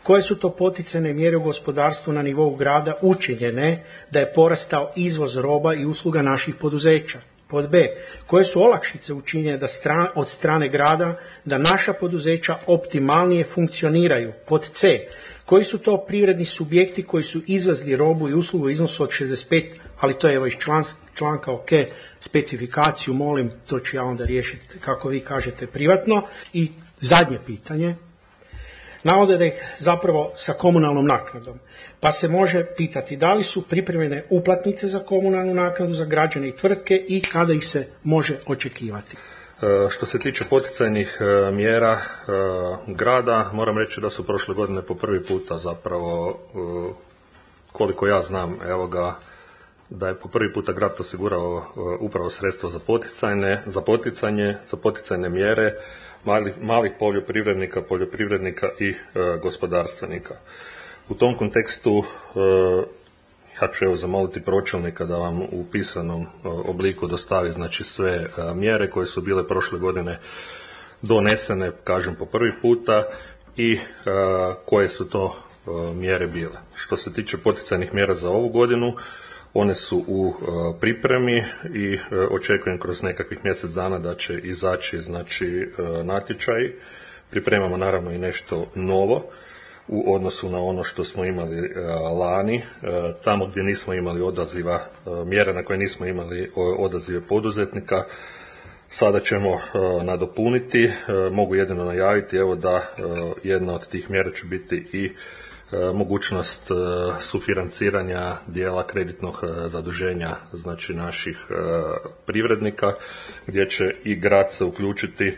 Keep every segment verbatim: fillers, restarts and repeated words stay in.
Koje su to poticajne mjere u gospodarstvu na nivou grada učinjene da je porastao izvoz roba i usluga naših poduzeća? Pod B. Koje su olakšice učinjene da stran, od strane grada da naša poduzeća optimalnije funkcioniraju? Pod C. Koji su to privredni subjekti koji su izvezli robu i uslugu u iznosu od šezdeset pet, ali to je evo iz članka ok, specifikaciju, molim, to ću ja onda riješiti kako vi kažete privatno. I zadnje pitanje, navode da je zapravo sa komunalnom naknadom, pa se može pitati da li su pripremljene uplatnice za komunalnu naknadu za građane i tvrtke i kada ih se može očekivati. Što se tiče poticajnih mjera grada, moram reći da su prošle godine po prvi puta zapravo, koliko ja znam, evo ga, da je po prvi puta grad osigurao upravo sredstvo za poticajne, za poticanje, za poticajne mjere malih, malih poljoprivrednika, poljoprivrednika i e, gospodarstvenika. U tom kontekstu e, ja ću evo zamoliti pročelnika da vam u pisanom e, obliku dostavi znači sve e, mjere koje su bile prošle godine donesene, kažem po prvi puta, i e, koje su to e, mjere bile. Što se tiče poticajnih mjera za ovu godinu, one su u e, pripremi i e, očekujem kroz nekakvih mjesec dana da će izaći znači e, natječaj. Pripremamo naravno i nešto novo u odnosu na ono što smo imali e, lani. E, tamo gdje nismo imali odaziva, e, mjere na koje nismo imali odazive poduzetnika, sada ćemo e, nadopuniti. E, mogu jedino najaviti evo da e, jedna od tih mjera će biti i mogućnost sufinanciranja dijela kreditnog zaduženja znači naših privrednika, gdje će i grad se uključiti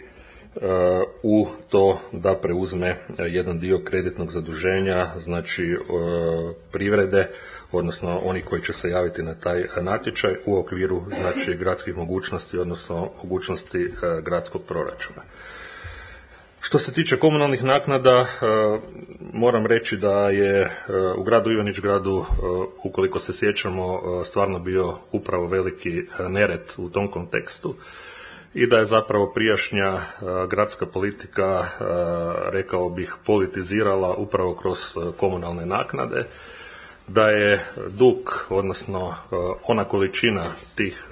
u to da preuzme jedan dio kreditnog zaduženja znači privrede, odnosno oni koji će se javiti na taj natječaj u okviru znači gradskih mogućnosti, odnosno mogućnosti gradskog proračuna. Što se tiče komunalnih naknada, moram reći da je u gradu Ivanić Gradu, ukoliko se sjećamo, stvarno bio upravo veliki nered u tom kontekstu i da je zapravo prijašnja gradska politika, rekao bih, politizirala upravo kroz komunalne naknade, da je dug, odnosno ona količina tih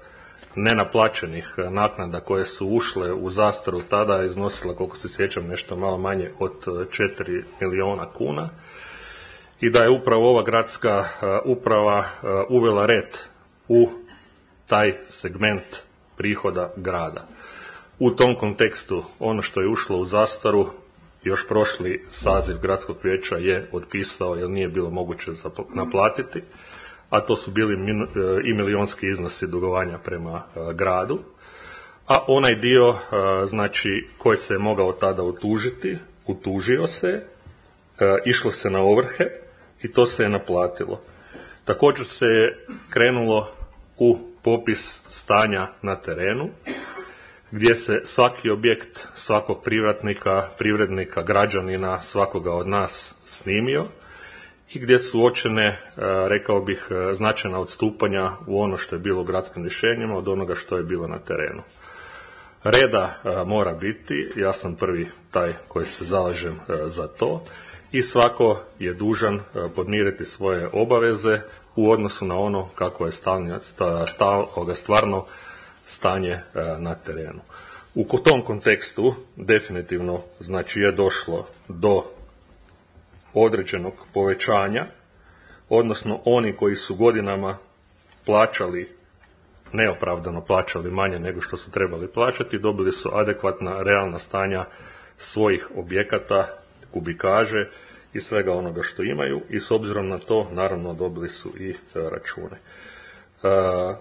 nenaplaćenih naknada koje su ušle u zastaru tada je iznosila, koliko se sjećam, nešto malo manje od četiri milijuna kuna i da je upravo ova gradska uprava uvela red u taj segment prihoda grada. U tom kontekstu ono što je ušlo u zastaru još prošli saziv gradskog vijeća je otpisao jer nije bilo moguće naplatiti, a to su bili i milijunski iznosi dugovanja prema gradu, a onaj dio znači koji se je mogao tada utužiti, utužio se, išlo se na ovrhe i to se je naplatilo. Također se je krenulo u popis stanja na terenu, gdje se svaki objekt, svakog privatnika, privrednika, građanina, svakoga od nas snimio i gdje su uočene, rekao bih, značajna odstupanja u ono što je bilo u gradskim rješenjima od onoga što je bilo na terenu. Reda mora biti, ja sam prvi taj koji se zalažem za to i svako je dužan podmiriti svoje obaveze u odnosu na ono kako je stanje, sta, sta, stvarno stanje na terenu. U tom kontekstu definitivno znači je došlo do određenog povećanja, odnosno oni koji su godinama plaćali, neopravdano plaćali manje nego što su trebali plaćati, dobili su adekvatna realna stanja svojih objekata, kubikaže i svega onoga što imaju i s obzirom na to naravno dobili su i račune. E,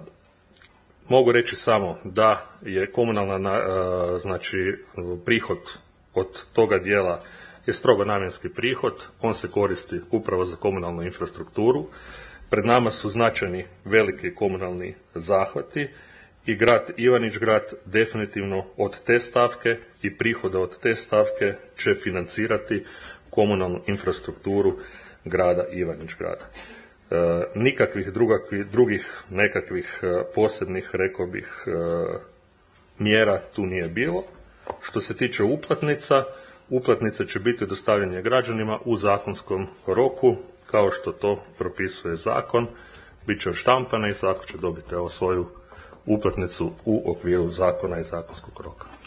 mogu reći samo da je komunalna e, znači prihod od toga dijela je strogo namjenski prihod, on se koristi upravo za komunalnu infrastrukturu. Pred nama su značajni veliki komunalni zahvati i grad Ivanić Grad definitivno od te stavke i prihoda od te stavke će financirati komunalnu infrastrukturu grada Ivanić Grada. E, nikakvih drugakvih, drugih nekakvih posebnih, rekao bih, e, mjera tu nije bilo. Što se tiče uplatnica, uplatnice će biti dostavljene građanima u zakonskom roku, kao što to propisuje zakon. Biće odštampane i svako će dobiti evo svoju uplatnicu u okviru zakona i zakonskog roka.